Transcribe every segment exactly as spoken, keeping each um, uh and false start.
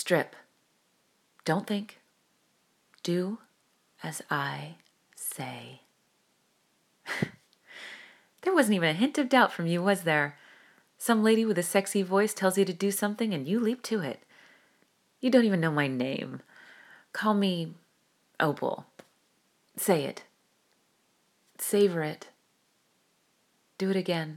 Strip. Don't think. Do as I say. There wasn't even a hint of doubt from you, was there? Some lady with a sexy voice tells you to do something and you leap to it. You don't even know my name. Call me Opal. Say it. Savor it. Do it again.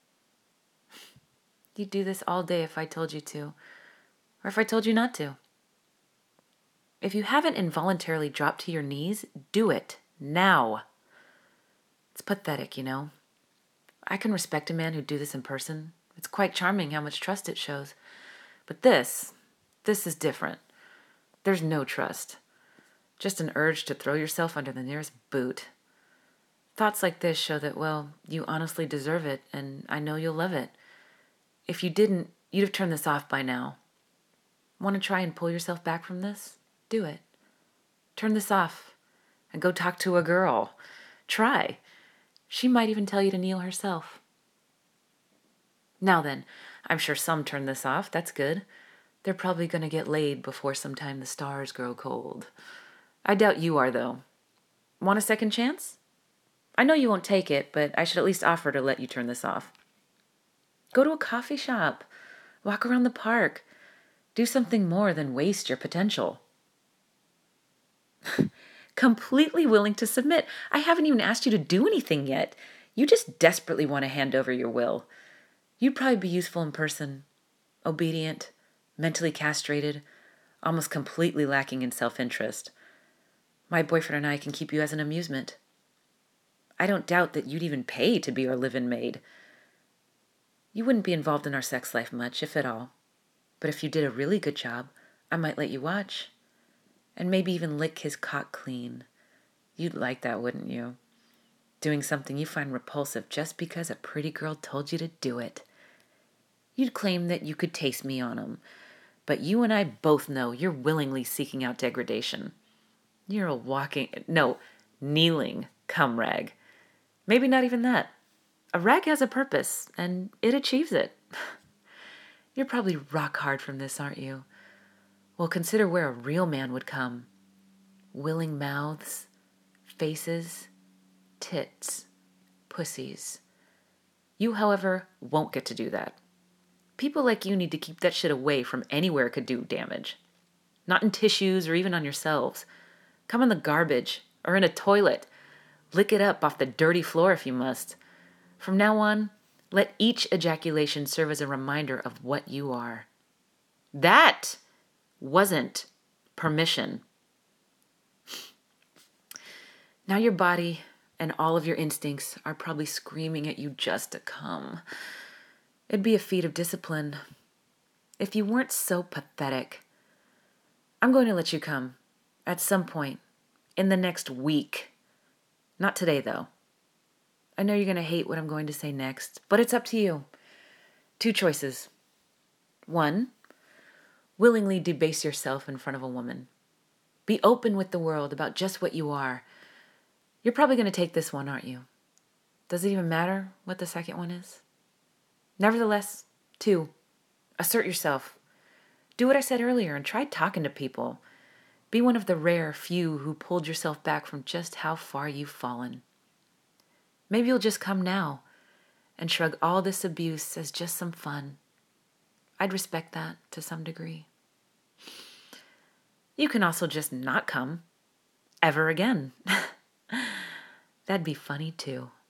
You'd do this all day if I told you to, or if I told you not to. If you haven't involuntarily dropped to your knees, do it now. It's pathetic, you know. I can respect a man who'd do this in person. It's quite charming how much trust it shows. But this, this is different. There's no trust. Just an urge to throw yourself under the nearest boot. Thoughts like this show that, well, you honestly deserve it, and I know you'll love it. If you didn't, you'd have turned this off by now. Want to try and pull yourself back from this? Do it. Turn this off and go talk to a girl. Try. She might even tell you to kneel herself. Now then, I'm sure some turn this off. That's good. They're probably going to get laid before sometime the stars grow cold. I doubt you are, though. Want a second chance? I know you won't take it, but I should at least offer to let you turn this off. Go to a coffee shop. Walk around the park. Do something more than waste your potential. Completely willing to submit. I haven't even asked you to do anything yet. You just desperately want to hand over your will. You'd probably be useful in person. Obedient, mentally castrated, almost completely lacking in self-interest. My boyfriend and I can keep you as an amusement. I don't doubt that you'd even pay to be our live-in maid. You wouldn't be involved in our sex life much, if at all. But if you did a really good job, I might let you watch. And maybe even lick his cock clean. You'd like that, wouldn't you? Doing something you find repulsive just because a pretty girl told you to do it. You'd claim that you could taste me on him. But you and I both know you're willingly seeking out degradation. You're a walking, no, kneeling cum rag. Maybe not even that. A rag has a purpose, and it achieves it. You're probably rock hard from this, aren't you? Well, consider where a real man would come. Willing mouths, faces, tits, pussies. You, however, won't get to do that. People like you need to keep that shit away from anywhere it could do damage. Not in tissues or even on yourselves. Come in the garbage or in a toilet. Lick it up off the dirty floor if you must. From now on, let each ejaculation serve as a reminder of what you are. That wasn't permission. Now your body and all of your instincts are probably screaming at you just to come. It'd be a feat of discipline. If you weren't so pathetic, I'm going to let you come at some point in the next week. Not today, though. I know you're going to hate what I'm going to say next, but it's up to you. Two choices. One, willingly debase yourself in front of a woman. Be open with the world about just what you are. You're probably going to take this one, aren't you? Does it even matter what the second one is? Nevertheless, two, assert yourself. Do what I said earlier and try talking to people. Be one of the rare few who pulled yourself back from just how far you've fallen. Maybe you'll just come now and shrug all this abuse as just some fun. I'd respect that to some degree. You can also just not come ever again. That'd be funny too.